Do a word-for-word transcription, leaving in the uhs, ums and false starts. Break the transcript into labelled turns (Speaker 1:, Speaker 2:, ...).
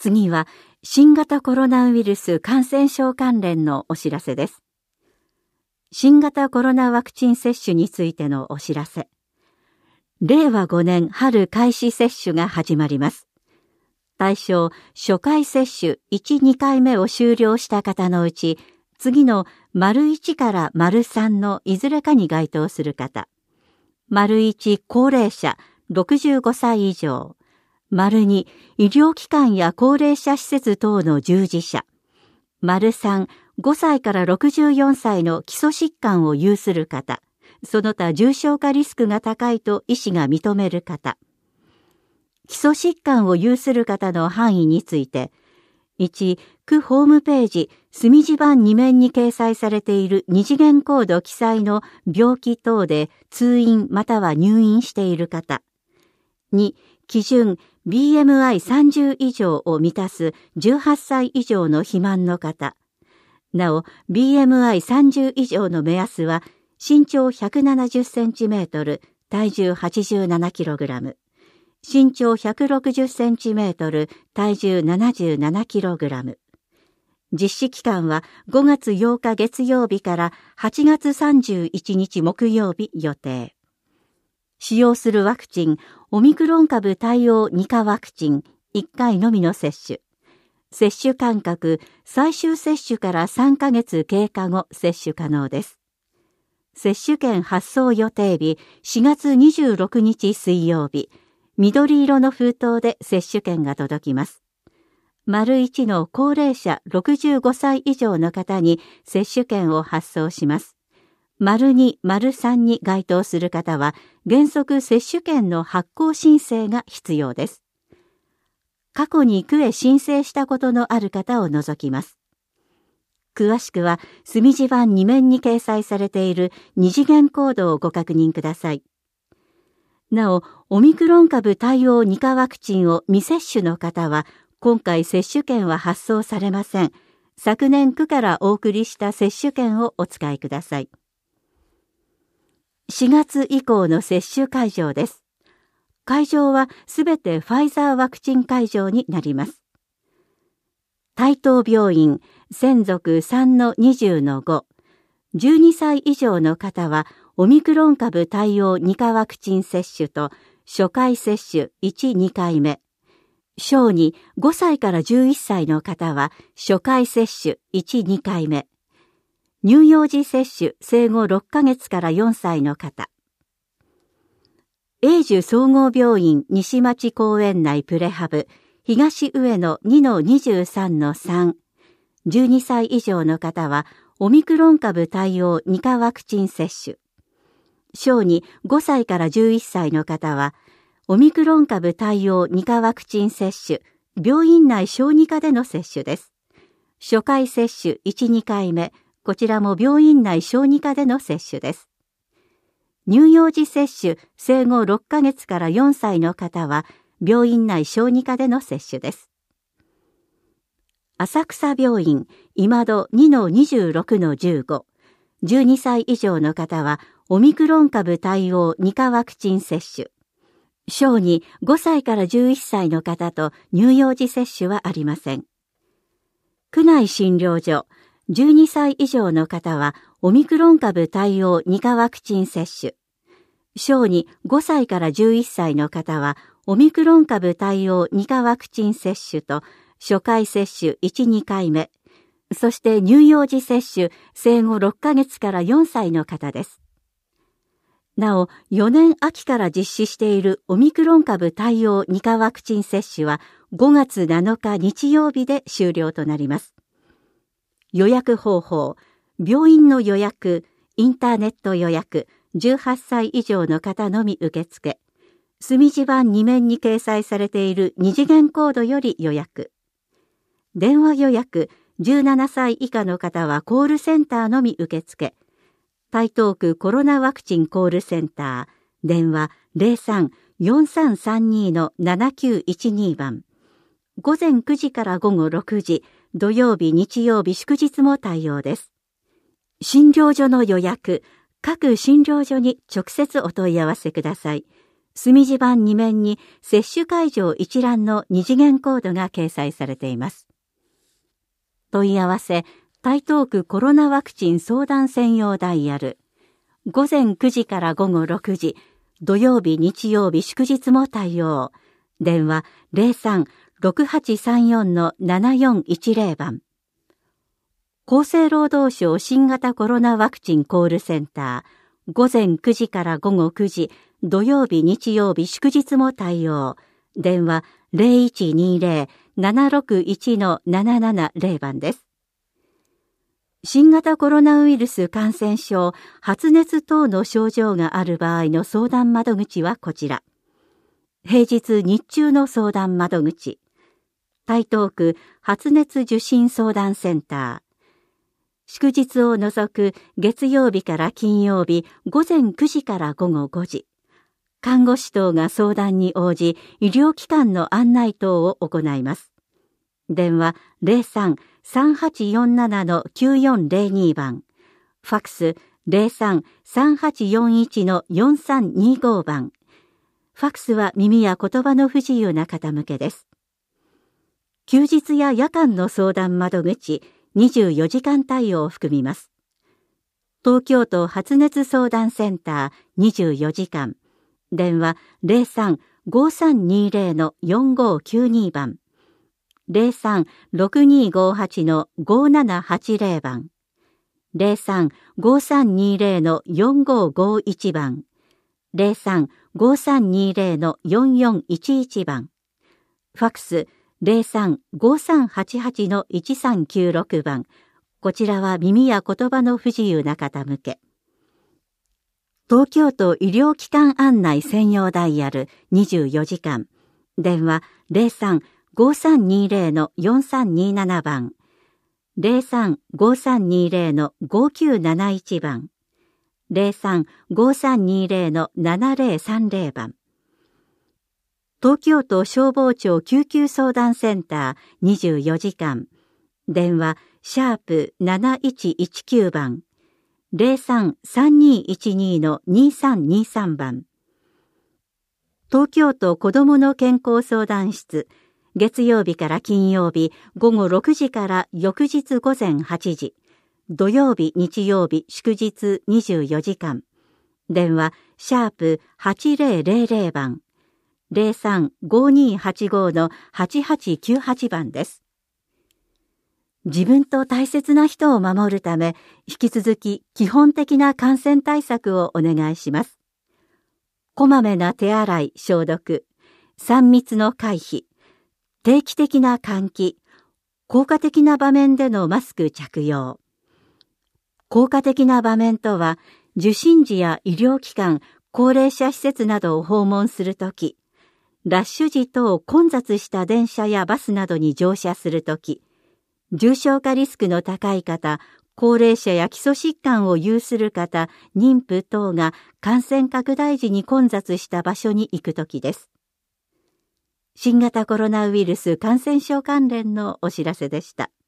Speaker 1: 次は新型コロナウイルス感染症関連のお知らせです。新型コロナワクチン接種についてのお知らせ。れいわごねん春開始接種が始まります。対象、初回接種いち、にかいめを終了した方のうち、次の丸いちから丸さんのいずれかに該当する方。丸いち高齢者ろくじゅうごさい以上。丸に医療機関や高齢者施設等の従事者。丸さんごさいからろくじゅうよんさいの基礎疾患を有する方。その他重症化リスクが高いと医師が認める方。基礎疾患を有する方の範囲について、いち、区ホームページ墨字版に面に掲載されている二次元コード記載の病気等で通院または入院している方。に、基準 ビーエムアイさんじゅう 以上を満たすじゅうはっさい以上の肥満の方。なお、ビーエムアイさんじゅう 以上の目安は、身長ひゃくななじゅっセンチメートル、体重はちじゅうななキログラム。身長ひゃくろくじゅっセンチメートル、体重ななじゅうななキログラム。実施期間はごがつようか月曜日からはちがつさんじゅういちにち木曜日予定。使用するワクチン、オミクロン株対応にかワクチン、いっかいのみの接種。接種間隔、最終接種からさんかげつ経過後接種可能です。接種券発送予定日、しがつにじゅうろくにち水曜日。緑色の封筒で接種券が届きます。丸いちの高齢者ろくじゅうごさい以上の方に接種券を発送します。丸に、丸さんに該当する方は原則接種券の発行申請が必要です。過去に区へ申請したことのある方を除きます。詳しくは墨字版に面に掲載されている二次元コードをご確認ください。なお、オミクロン株対応にかワクチンを未接種の方は、今回接種券は発送されません。昨年区からお送りした接種券をお使いください。しがつ以降の接種会場です。会場はすべてファイザーワクチン会場になります。台東病院、専属 さんのにじゅうのご。じゅうにさい以上の方は、オミクロン株対応にかワクチン接種と初回接種いち、にかいめ。小児ごさいからじゅういっさいの方は初回接種いち、にかいめ。乳幼児接種生後ろっかげつからよんさいの方。永寿総合病院西町公園内プレハブ東上野 にのにじゅうさんのさん。じゅうにさい以上の方はオミクロン株対応にかワクチン接種。小児ごさいからじゅういっさいの方は、オミクロン株対応にかワクチン接種、病院内小児科での接種です。初回接種いち、にかいめ、こちらも病院内小児科での接種です。乳幼児接種、生後ろっかげつからよんさいの方は、病院内小児科での接種です。浅草病院、今戸 にのにじゅうろくのじゅうご。じゅうにさい以上の方は、オミクロン株対応にかワクチン接種。小児ごさいからじゅういっさいの方と乳幼児接種はありません。区内診療所、じゅうにさい以上の方は、オミクロン株対応にかワクチン接種。小児ごさいからじゅういっさいの方は、オミクロン株対応にかワクチン接種と初回接種いち、にかいめ。そして乳幼児接種生後ろっかげつからよんさいの方です。なお、よねん秋から実施しているオミクロン株対応にかワクチン接種はごがつなのか日曜日で終了となります。予約方法、病院の予約、インターネット予約、じゅうはっさい以上の方のみ受付。墨字版に面に掲載されている二次元コードより予約。電話予約、じゅうななさい以下の方はコールセンターのみ受付。台東区コロナワクチンコールセンター、電話 ゼロさん よんさんさんに のななきゅういちに 番。午前くじから午後ろくじ、土曜日、日曜日、祝日も対応です。診療所の予約、各診療所に直接お問い合わせください。 墨字盤に面に接種会場一覧の二次元コードが掲載されています。問い合わせ、台東区コロナワクチン相談専用ダイヤル。午前くじから午後ろくじ、土曜日、日曜日、祝日も対応。電話 ゼロさん ろくはちさんよん ななよんいちゼロ 番。厚生労働省新型コロナワクチンコールセンター。午前くじから午後くじ、土曜日、日曜日、祝日も対応。電話 ゼロいちにゼロ ななろくいち ななななゼロ 番です。新型コロナウイルス感染症、発熱等の症状がある場合の相談窓口はこちら。平日日中の相談窓口。台東区発熱受診相談センター。祝日を除く月曜日から金曜日午前くじから午後ごじ。看護師等が相談に応じ、医療機関の案内等を行います。電話 ゼロさん さんはちよんなな きゅうよんゼロに 番。ファックス ゼロさん さんはちよんいち よんさんにご 番。ファックスは耳や言葉の不自由な方向けです。休日や夜間の相談窓口、にじゅうよじかん対応を含みます。東京都発熱相談センターにじゅうよじかん。電話 ゼロさん ごさんにゼロ よんごきゅうに 番。ゼロさん ろくにごはち ごななはちゼロ 番。ゼロさん ごさんにゼロ よんごごいち 番。ゼロさん ごさんにゼロ よんよんいちいち 番。ファックスゼロさん ごさんはちはち いちさんきゅうろく 番。こちらは耳や言葉の不自由な方向け。東京都医療機関案内専用ダイヤルにじゅうよじかん。電話 ゼロさん ごさんにゼロ よんさんになな 番。ゼロさん ごさんにゼロ ごきゅうなないち 番。ゼロさん ごさんにゼロ ななゼロさんゼロ 番。東京都消防庁救急相談センターにじゅうよじかん。電話シャープなないちいちきゅう番。ゼロさん さんにいちに にさんにさん 番。東京都子どもの健康相談室、月曜日から金曜日午後ろくじから翌日午前はちじ、土曜日、日曜日、祝日にじゅうよじかん。電話シャープはちゼロゼロゼロ番。ゼロさん ごにはちご はちはちきゅうはち 番です。自分と大切な人を守るため、引き続き基本的な感染対策をお願いします。こまめな手洗い、消毒、さん密の回避、定期的な換気、効果的な場面でのマスク着用。効果的な場面とは、受診時や医療機関、高齢者施設などを訪問するとき、ラッシュ時等混雑した電車やバスなどに乗車するとき、重症化リスクの高い方、高齢者や基礎疾患を有する方、妊婦等が感染拡大時に混雑した場所に行くときです。新型コロナウイルス感染症関連のお知らせでした。